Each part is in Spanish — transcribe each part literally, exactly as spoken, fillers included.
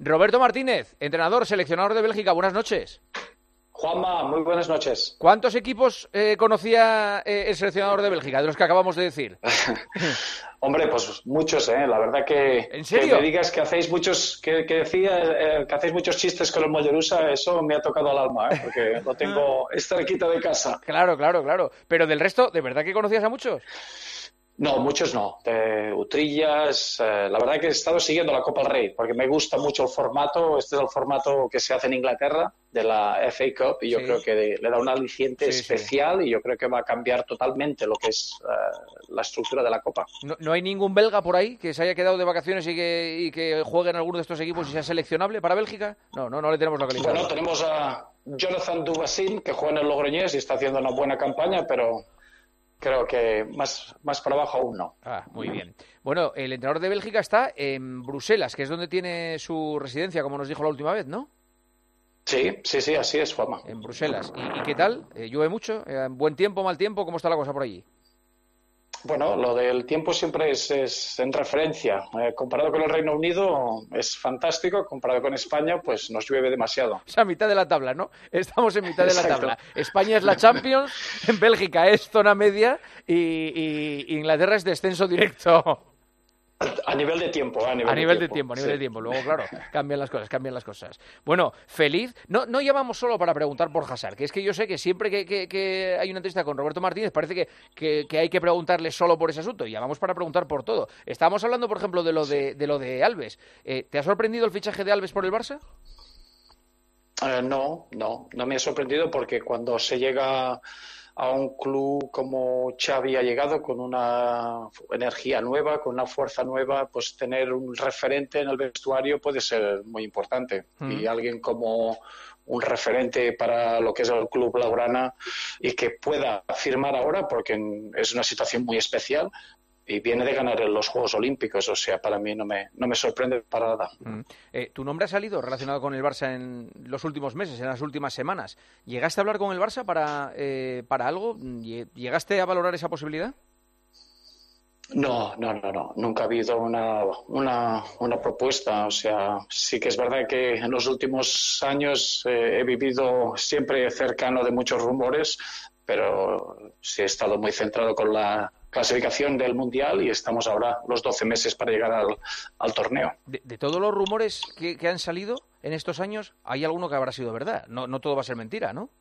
Roberto Martínez, entrenador, seleccionador de Bélgica, buenas noches. Juanma, muy buenas noches. ¿Cuántos equipos eh, conocía eh, el seleccionador de Bélgica, de los que acabamos de decir? Hombre, pues muchos, ¿eh? La verdad que, ¿En serio? que me digas que hacéis muchos, que, que decía, eh, que hacéis muchos chistes con el Mollerusa, eso me ha tocado al alma, ¿eh? Porque lo tengo cerquita de casa. Claro, claro, claro. Pero del resto, ¿de verdad que conocías a muchos? No, muchos no. De Utrillas, eh, la verdad que he estado siguiendo la Copa del Rey, porque me gusta mucho el formato. Este es el formato que se hace en Inglaterra, de la F A Cup, y yo Sí. creo que le da un aliciente Sí, especial, sí. y yo creo que va a cambiar totalmente lo que es uh, la estructura de la Copa. ¿No, ¿No hay ningún belga por ahí que se haya quedado de vacaciones y que, y que juegue en alguno de estos equipos y sea seleccionable para Bélgica? No, no, no le tenemos localizado. Bueno, tenemos a Jonathan Dubassin, que juega en el Logroñés y está haciendo una buena campaña, pero creo que más, más para abajo aún no. Ah, muy bien. Bueno, el entrenador de Bélgica está en Bruselas, que es donde tiene su residencia, como nos dijo la última vez, ¿no? Sí, sí, sí, así es, Juanma. En Bruselas. ¿Y, y qué tal? Eh, ¿Llueve mucho? Eh, ¿Buen tiempo, mal tiempo? ¿Cómo está la cosa por allí? Bueno, lo del tiempo siempre es, es en referencia. Eh, comparado con el Reino Unido es fantástico, comparado con España, pues nos llueve demasiado. O sea, mitad de la tabla, ¿no? Estamos en mitad de la Exacto. tabla. España es la Champions, en Bélgica es zona media y, y Inglaterra es descenso directo. A nivel de tiempo, a nivel, A nivel de de tiempo, tiempo, a nivel sí. de tiempo. Luego, claro, cambian las cosas, cambian las cosas. Bueno, feliz. No, no llamamos solo para preguntar por Hazard, que es que yo sé que siempre que, que, que hay una entrevista con Roberto Martínez parece que, que, que hay que preguntarle solo por ese asunto. Y llamamos para preguntar por todo. Estábamos hablando, por ejemplo, de lo de, de, lo de Alves. Eh, ¿Te ha sorprendido el fichaje de Alves por el Barça? Eh, no, no, no me ha sorprendido porque cuando se llega a un club como Xavi ha llegado, con una energía nueva, con una fuerza nueva, pues tener un referente en el vestuario puede ser muy importante. Mm. Y alguien como un referente para lo que es el club blaugrana y que pueda firmar ahora, porque es una situación muy especial, y viene de ganar en los Juegos Olímpicos, o sea, para mí no me, no me sorprende para nada. Mm. Eh, ¿Tu nombre ha salido relacionado con el Barça en los últimos meses, en las últimas semanas? ¿Llegaste a hablar con el Barça para, eh, para algo? ¿Llegaste a valorar esa posibilidad? No, no, no, no. Nunca ha habido una, una, una propuesta. O sea, sí que es verdad que en los últimos años eh, he vivido siempre cercano de muchos rumores, pero sí he estado muy centrado con la clasificación del Mundial y estamos ahora los doce meses para llegar al, al torneo. De, de todos los rumores que, que han salido en estos años, hay alguno que habrá sido verdad. No, no todo va a ser mentira, ¿no?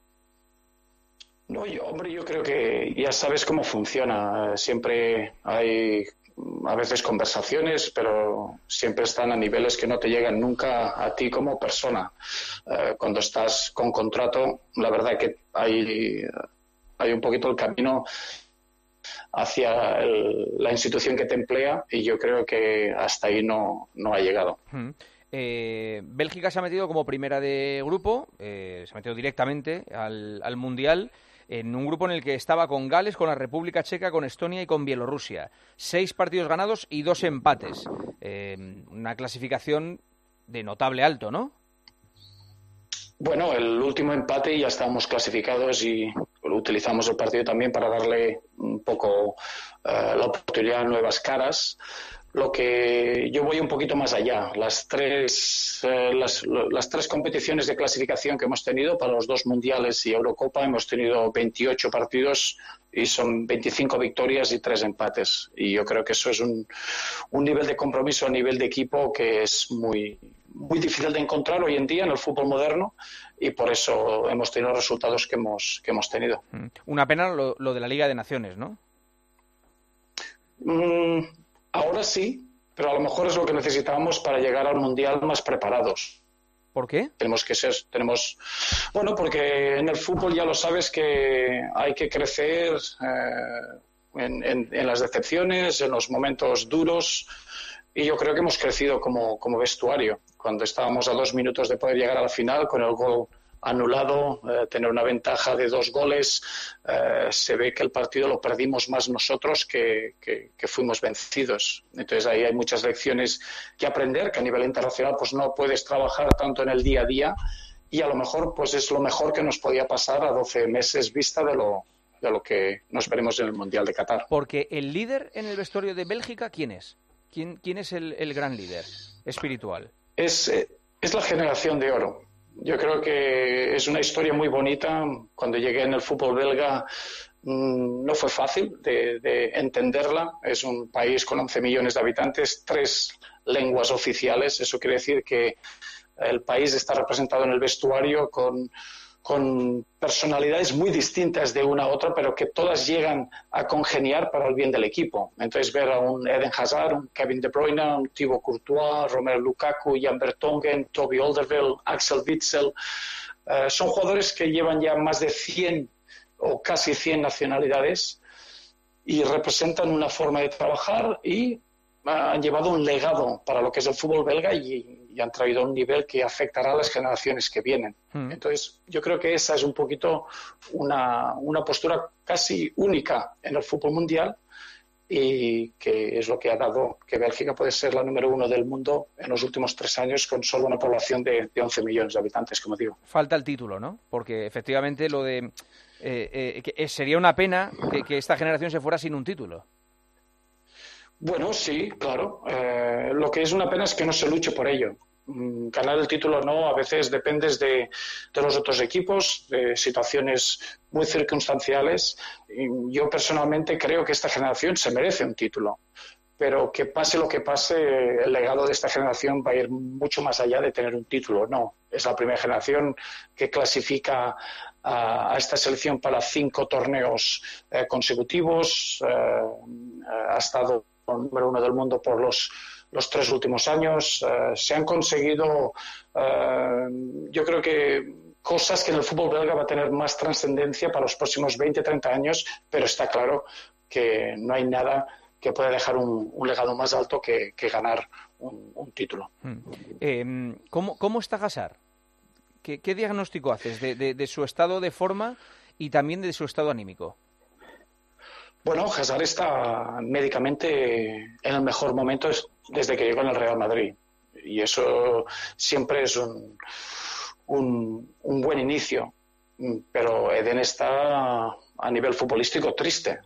No, yo, hombre, yo creo que ya sabes cómo funciona. Siempre hay a veces conversaciones, pero siempre están a niveles que no te llegan nunca a ti como persona. Eh, cuando estás con contrato, la verdad que hay, hay un poquito el camino hacia el, la institución que te emplea y yo creo que hasta ahí no, no ha llegado. Hmm. Eh, Bélgica se ha metido como primera de grupo, eh, se ha metido directamente al, al Mundial, en un grupo en el que estaba con Gales, con la República Checa, con Estonia y con Bielorrusia. Seis partidos ganados y dos empates. Eh, una clasificación de notable alto, ¿no? Bueno, el último empate ya estábamos clasificados y utilizamos el partido también para darle un poco uh, la oportunidad a nuevas caras. Lo que yo voy un poquito más allá. Las tres, eh, las, las tres competiciones de clasificación que hemos tenido para los dos mundiales y Eurocopa, hemos tenido veintiocho partidos y son veinticinco victorias y tres empates. Y yo creo que eso es un, un nivel de compromiso a nivel de equipo que es muy, muy difícil de encontrar hoy en día en el fútbol moderno y por eso hemos tenido los resultados que hemos, que hemos tenido. Una pena lo, lo de la Liga de Naciones, ¿no? Mm, ahora sí, pero a lo mejor es lo que necesitábamos para llegar al Mundial más preparados. ¿Por qué? Tenemos que ser, tenemos, bueno, porque en el fútbol ya lo sabes que hay que crecer eh, en, en, en las decepciones, en los momentos duros, y yo creo que hemos crecido como, como vestuario. Cuando estábamos a dos minutos de poder llegar a la final con el gol anulado, eh, tener una ventaja de dos goles, eh, se ve que el partido lo perdimos más nosotros que, que, que fuimos vencidos. Entonces ahí hay muchas lecciones que aprender, que a nivel internacional pues no puedes trabajar tanto en el día a día y a lo mejor pues es lo mejor que nos podía pasar a doce meses vista de lo, de lo que nos veremos en el Mundial de Qatar. Porque el líder en el vestuario de Bélgica, ¿quién es? ¿Quién, quién es el, el gran líder espiritual? Es... Eh, Es la generación de oro. Yo creo que es una historia muy bonita. Cuando llegué en el fútbol belga mmm, no fue fácil de, de entenderla. Es un país con once millones de habitantes, tres lenguas oficiales. Eso quiere decir que el país está representado en el vestuario con, con personalidades muy distintas de una a otra, pero que todas llegan a congeniar para el bien del equipo. Entonces ver a un Eden Hazard, un Kevin De Bruyne, un Thibaut Courtois, Romelu Lukaku, Jan Vertonghen, Toby Alderweireld, Axel Witsel, eh, son jugadores que llevan ya más de cien o casi cien nacionalidades y representan una forma de trabajar y han llevado un legado para lo que es el fútbol belga y, y han traído un nivel que afectará a las generaciones que vienen. Mm. Entonces, yo creo que esa es un poquito una, una postura casi única en el fútbol mundial y que es lo que ha dado que Bélgica puede ser la número uno del mundo en los últimos tres años con solo una población de, de once millones de habitantes, como digo. Falta el título, ¿no? Porque efectivamente lo de eh, eh, que sería una pena que, que esta generación se fuera sin un título. Bueno, sí, claro. Eh, lo que es una pena es que no se luche por ello. Mm, ganar el título o no, a veces dependes de, de los otros equipos, de situaciones muy circunstanciales. Y yo personalmente creo que esta generación se merece un título. Pero que pase lo que pase, el legado de esta generación va a ir mucho más allá de tener un título. No, es la primera generación que clasifica a, a esta selección para cinco torneos eh, consecutivos. Eh, ha estado número uno del mundo por los, los tres últimos años. Uh, se han conseguido, uh, yo creo que cosas que en el fútbol belga va a tener más trascendencia para los próximos veinte, treinta años, pero está claro que no hay nada que pueda dejar un, un legado más alto que, que ganar un, un título. Hmm. Eh, ¿cómo, ¿Cómo está Hazard? ¿Qué, qué diagnóstico haces de, de, de su estado de forma y también de su estado anímico? Bueno, Hazard está médicamente en el mejor momento desde que llegó en el Real Madrid. Y eso siempre es un, un, un buen inicio. Pero Eden está a nivel futbolístico triste.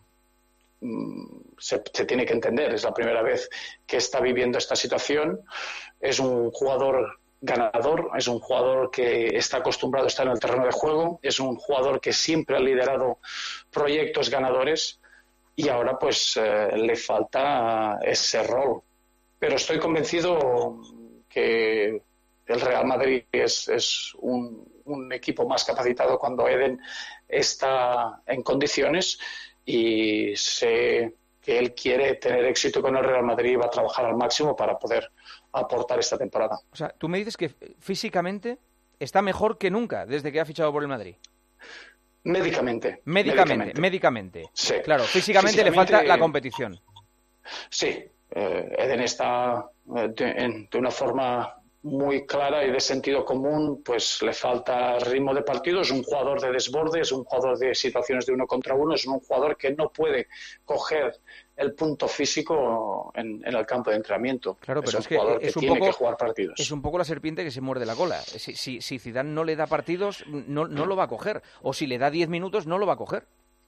Se, se tiene que entender, es la primera vez que está viviendo esta situación. Es un jugador ganador, es un jugador que está acostumbrado a estar en el terreno de juego, es un jugador que siempre ha liderado proyectos ganadores. Y ahora pues eh, le falta ese rol. Pero estoy convencido que el Real Madrid es, es un, un equipo más capacitado cuando Eden está en condiciones y sé que él quiere tener éxito con el Real Madrid y va a trabajar al máximo para poder aportar esta temporada. O sea, tú me dices que físicamente está mejor que nunca desde que ha fichado por el Madrid. Médicamente. Médicamente, médicamente. Sí. Claro, físicamente, físicamente le falta la competición. Sí, eh, Eden está eh, de, en, de una forma muy clara y de sentido común, pues le falta ritmo de partido, es un jugador de desborde, es un jugador de situaciones de uno contra uno, es un jugador que no puede coger el punto físico en, en el campo de entrenamiento. Claro, pero es es un jugador que, que es un tiene poco, que jugar partidos. Es un poco la serpiente que se muerde la cola. Si, si, si Zidane no le da partidos, no, no lo va a coger. O si le da diez minutos, no lo va a coger.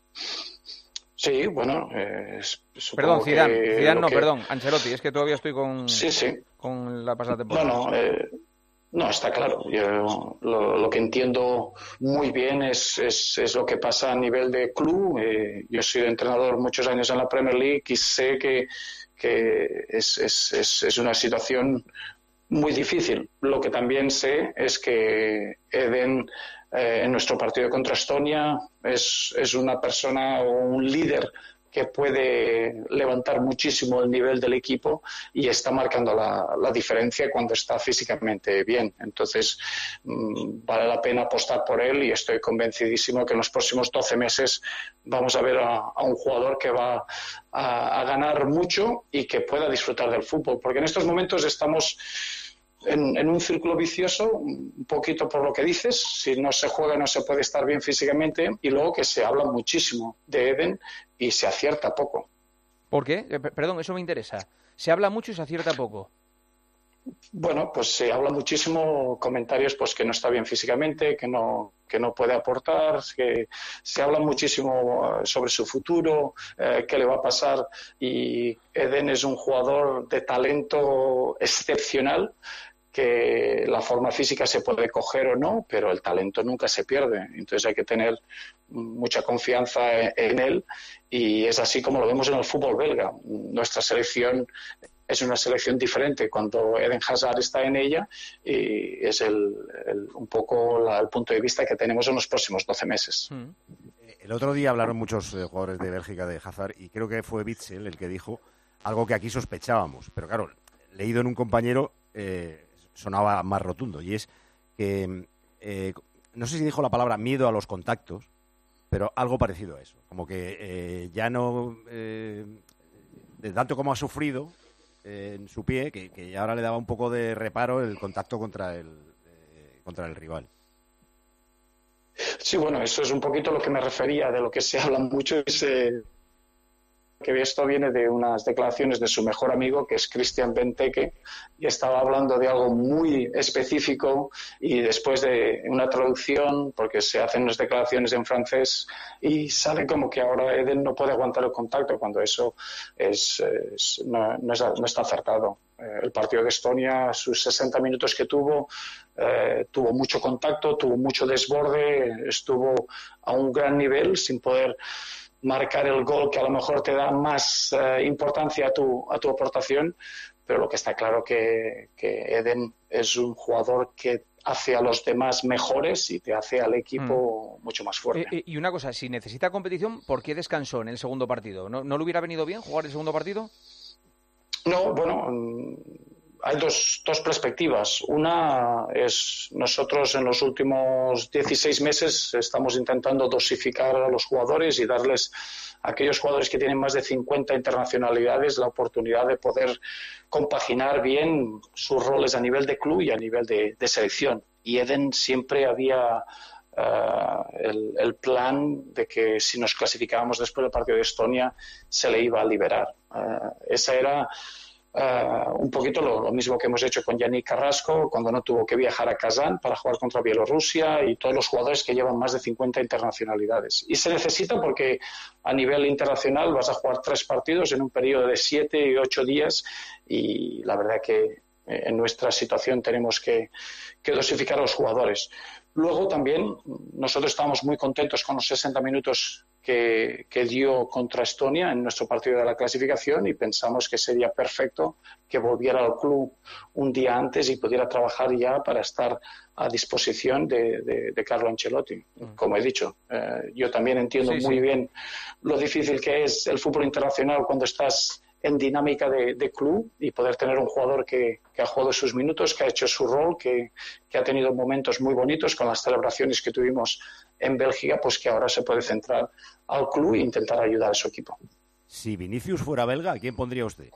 Sí, bueno, eh, perdón, Zidane, Zidane no, que... perdón, Ancelotti, es que todavía estoy con, sí, sí. con la pasada temporada. No, no, eh, no, está claro. Yo lo, lo que entiendo muy bien es, es, es lo que pasa a nivel de club. Eh, yo he sido entrenador muchos años en la Premier League y sé que, que es, es, es, es una situación muy difícil. Lo que también sé es que Eden eh, en nuestro partido contra Estonia es, es una persona o un líder que puede levantar muchísimo el nivel del equipo y está marcando la, la diferencia cuando está físicamente bien. Entonces, mmm, vale la pena apostar por él y estoy convencidísimo que en los próximos doce meses vamos a ver a, a un jugador que va a, a ganar mucho y que pueda disfrutar del fútbol. Porque en estos momentos estamos en, en un círculo vicioso, un poquito por lo que dices, si no se juega no se puede estar bien físicamente, y luego que se habla muchísimo de Eden y se acierta poco. ¿Por qué? Eh, perdón, eso me interesa. Se habla mucho y se acierta poco. Bueno, pues se habla muchísimo, comentarios pues que no está bien físicamente, que no que no puede aportar, que se habla muchísimo sobre su futuro, eh, qué le va a pasar, y Eden es un jugador de talento excepcional que la forma física se puede coger o no, pero el talento nunca se pierde. Entonces hay que tener mucha confianza en él, y es así como lo vemos en el fútbol belga. Nuestra selección es una selección diferente cuando Eden Hazard está en ella, y es el, el, un poco la, el punto de vista que tenemos en los próximos doce meses. Mm. El otro día hablaron muchos eh, jugadores de Bélgica de Hazard, y creo que fue Witsel el que dijo algo que aquí sospechábamos, pero claro, leído en un compañero eh, sonaba más rotundo, y es que eh, no sé si dijo la palabra miedo a los contactos, pero algo parecido a eso, como que eh, ya no eh, de tanto como ha sufrido eh, en su pie, que, que ahora le daba un poco de reparo el contacto contra el eh, contra el rival. Sí, bueno, eso es un poquito lo que me refería, de lo que se habla mucho, es eh, que esto viene de unas declaraciones de su mejor amigo, que es Christian Benteke, y estaba hablando de algo muy específico, y después de una traducción, porque se hacen unas declaraciones en francés, y sale como que ahora Eden no puede aguantar el contacto, cuando eso es, es, no, no, es, no está acertado. Eh, el partido de Estonia, sus sesenta minutos que tuvo, eh, tuvo mucho contacto, tuvo mucho desborde, estuvo a un gran nivel sin poder marcar el gol que a lo mejor te da más eh, importancia a tu, a tu aportación, pero lo que está claro que, que Eden es un jugador que hace a los demás mejores y te hace al equipo mm. mucho más fuerte. Eh, eh, y una cosa, si necesita competición, ¿por qué descansó en el segundo partido? ¿No, no le hubiera venido bien jugar el segundo partido? No, bueno, hay dos, dos perspectivas. Una es, nosotros en los últimos dieciséis meses estamos intentando dosificar a los jugadores y darles a aquellos jugadores que tienen más de cincuenta internacionalidades la oportunidad de poder compaginar bien sus roles a nivel de club y a nivel de, de selección. Y Eden siempre había uh, el, el plan de que si nos clasificábamos después del partido de Estonia se le iba a liberar. Uh, esa era Uh, un poquito lo, lo mismo que hemos hecho con Yannick Carrasco cuando no tuvo que viajar a Kazán para jugar contra Bielorrusia, y todos los jugadores que llevan más de cincuenta internacionalidades. Y se necesita porque a nivel internacional vas a jugar tres partidos en un periodo de siete y ocho días, y la verdad que en nuestra situación tenemos que, que dosificar a los jugadores. Luego también nosotros estábamos muy contentos con los sesenta minutos que, que dio contra Estonia en nuestro partido de la clasificación, y pensamos que sería perfecto que volviera al club un día antes y pudiera trabajar ya para estar a disposición de, de, de Carlo Ancelotti. Como he dicho, eh, yo también entiendo sí, muy sí. bien lo difícil que es el fútbol internacional cuando estás en dinámica de, de club, y poder tener un jugador que, que ha jugado sus minutos, que ha hecho su rol, que, que ha tenido momentos muy bonitos con las celebraciones que tuvimos en Bélgica, pues que ahora se puede centrar al club e intentar ayudar a su equipo. Si Vinicius fuera belga, ¿a quién pondría usted?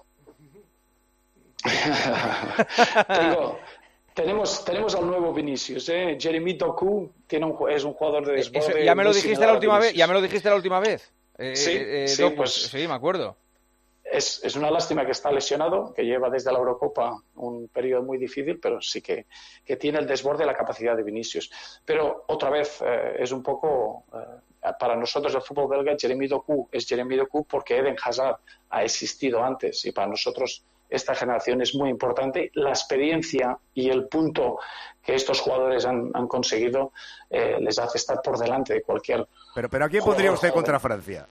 Tengo, tenemos, tenemos al nuevo Vinicius, ¿eh? Jeremy Doku tiene un, es un jugador de desborde. Eso, ya me lo dijiste la última vez. Ya me lo dijiste la última vez. Eh, sí, eh, sí, Doku, pues sí, me acuerdo. Es, es una lástima que está lesionado, que lleva desde la Eurocopa un periodo muy difícil, pero sí que, que tiene el desborde y la capacidad de Vinicius. Pero otra vez eh, es un poco, eh, para nosotros el fútbol belga, Jeremy Doku es Jeremy Doku porque Eden Hazard ha existido antes, y para nosotros esta generación es muy importante. La experiencia y el punto que estos jugadores han, han conseguido eh, les hace estar por delante de cualquier. Pero, pero ¿a quién pondría usted joven contra Francia?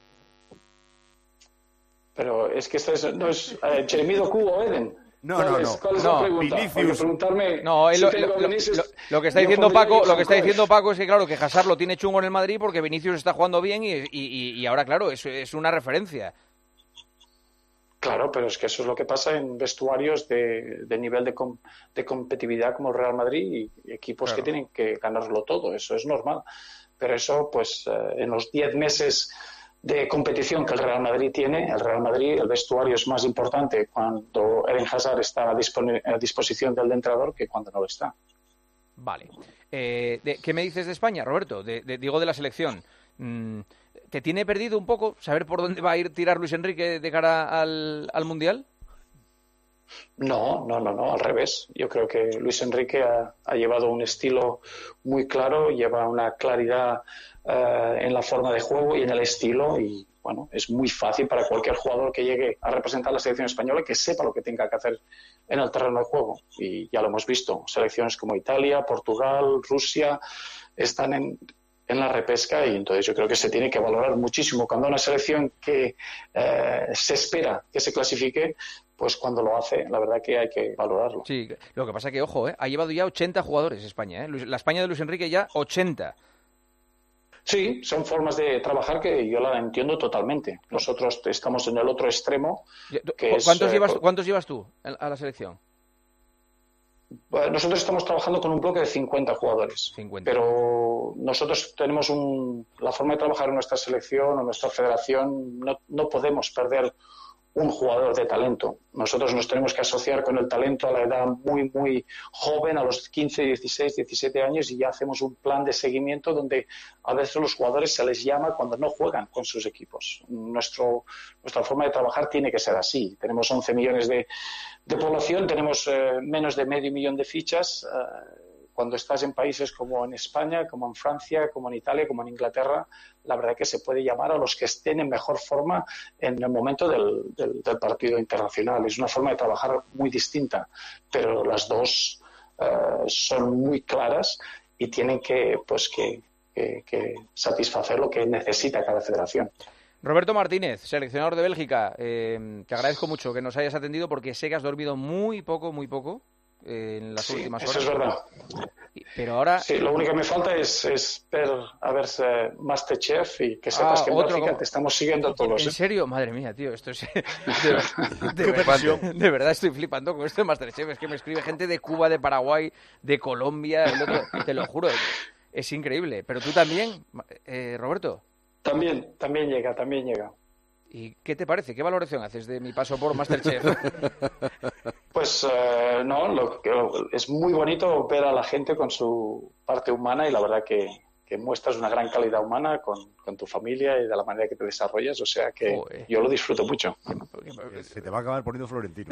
Pero es que esto es, no es uh, Jeremy Doku o Eden. No, no, es, no. ¿Cuál es no, la pregunta? Vinicius. Preguntarme no, si lo, tengo lo, Vinicius, lo, lo que está diciendo Paco, lo que está diciendo Paco es que claro que Hazard lo tiene chungo en el Madrid porque Vinicius está jugando bien y, y, y ahora claro es, es una referencia. Claro, pero es que eso es lo que pasa en vestuarios de, de nivel de, com, de competitividad como el Real Madrid y equipos claro. que tienen que ganarlo todo. Eso es normal. Pero eso, pues, eh, en los diez meses de competición que el Real Madrid tiene, el Real Madrid, el vestuario es más importante cuando Eden Hazard está a, dispon- a disposición del entrenador que cuando no lo está. Vale. Eh, de, ¿Qué me dices de España, Roberto? De, de, digo, de la selección. Mm, ¿Te tiene perdido un poco saber por dónde va a ir tirar Luis Enrique de cara al, al Mundial? No, no, no, no, al revés. Yo creo que Luis Enrique ha, ha llevado un estilo muy claro, lleva una claridad uh, en la forma de juego y en el estilo, y, bueno, es muy fácil para cualquier jugador que llegue a representar a la selección española que sepa lo que tenga que hacer en el terreno de juego. Y ya lo hemos visto, selecciones como Italia, Portugal, Rusia, están en, en la repesca, y entonces yo creo que se tiene que valorar muchísimo. Cuando una selección que eh, se espera que se clasifique, pues cuando lo hace, la verdad que hay que valorarlo. Sí, lo que pasa que, ojo, ¿eh? ha llevado ya ochenta jugadores España, ¿eh? La España de Luis Enrique ya ochenta. Sí, son formas de trabajar que yo la entiendo totalmente. Nosotros estamos en el otro extremo. Que ¿Cuántos, es, llevas, eh, ¿Cuántos llevas tú a la selección? Nosotros estamos trabajando con un bloque de cincuenta jugadores, cincuenta. Pero nosotros tenemos un, la forma de trabajar en nuestra selección o nuestra federación, no, no podemos perder un jugador de talento. Nosotros nos tenemos que asociar con el talento a la edad muy, muy joven, a los quince, dieciséis, diecisiete años, y ya hacemos un plan de seguimiento donde a veces los jugadores se les llama cuando no juegan con sus equipos. Nuestro, nuestra forma de trabajar tiene que ser así. Tenemos once millones de, de población, tenemos eh, menos de medio millón de fichas. Eh, Cuando estás en países como en España, como en Francia, como en Italia, como en Inglaterra, la verdad que se puede llamar a los que estén en mejor forma en el momento del, del, del partido internacional. Es una forma de trabajar muy distinta, pero las dos uh, son muy claras y tienen que, pues, que, que, que satisfacer lo que necesita cada federación. Roberto Martínez, seleccionador de Bélgica, eh, te agradezco mucho que nos hayas atendido porque sé que has dormido muy poco, muy poco. En las sí, últimas eso horas. es verdad. Pero ahora... Sí, lo único que me falta es, es ver a ver Masterchef y que sepas ah, que en Bélgica como... te estamos siguiendo todos. ¿En ¿eh? serio? Madre mía, tío, esto es... De, de, de, verdad, de verdad estoy flipando con esto de Masterchef. Es que me escribe gente de Cuba, de Paraguay, de Colombia, el otro, te lo juro, es increíble. Pero tú también, eh, Roberto. También, también llega, también llega. ¿Y qué te parece? ¿Qué valoración haces de mi paso por Masterchef? Pues eh, no, lo que, es muy bonito ver a la gente con su parte humana y la verdad que, que muestras una gran calidad humana con, con tu familia y de la manera que te desarrollas, o sea que Joder. Yo lo disfruto mucho. Se te va a acabar poniendo Florentino.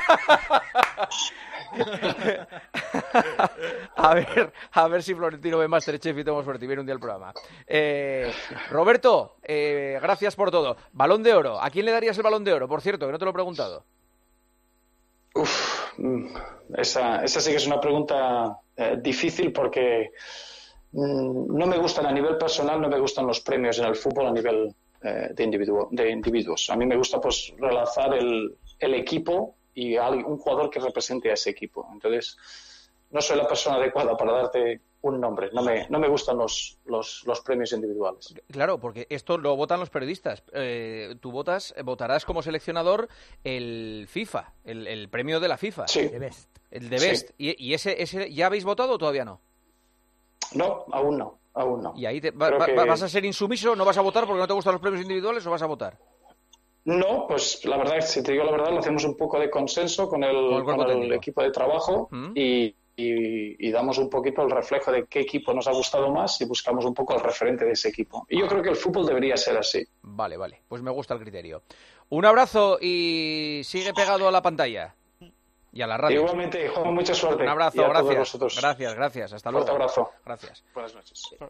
a ver, a ver si Florentino ve Masterchef y tenemos suerte y viene un día al programa. Eh, Roberto, eh, gracias por todo. Balón de Oro. ¿A quién le darías el Balón de Oro? Por cierto, que no te lo he preguntado. Uf, esa, esa sí que es una pregunta eh, difícil porque mm, no me gustan a nivel personal, no me gustan los premios en el fútbol a nivel eh, de, individuo, de individuos. A mí me gusta pues relanzar el, el equipo y un jugador que represente a ese equipo. Entonces, no soy la persona adecuada para darte un nombre. No me, no me gustan los, los, los premios individuales. Claro, porque esto lo votan los periodistas. Eh, tú votas, votarás como seleccionador el FIFA, el, el premio de la FIFA. Sí. El de Best. El de Best. Sí. ¿Y, y ese, ese ya habéis votado o todavía no? No, aún no. Aún no. ¿Y ahí te, va, que... vas a ser insumiso? ¿No vas a votar porque no te gustan los premios individuales o vas a votar? No, pues la verdad, si te digo la verdad, lo hacemos un poco de consenso con el, con el, con el equipo de trabajo ¿Mm? y, y, y damos un poquito el reflejo de qué equipo nos ha gustado más y buscamos un poco el referente de ese equipo. Y yo creo que el fútbol debería ser así. Vale, vale, pues me gusta el criterio. Un abrazo y sigue pegado a la pantalla y a la radio. Igualmente, Juan, mucha suerte. Un abrazo, gracias. Gracias, gracias. Hasta luego. Un fuerte abrazo. Gracias. Buenas noches.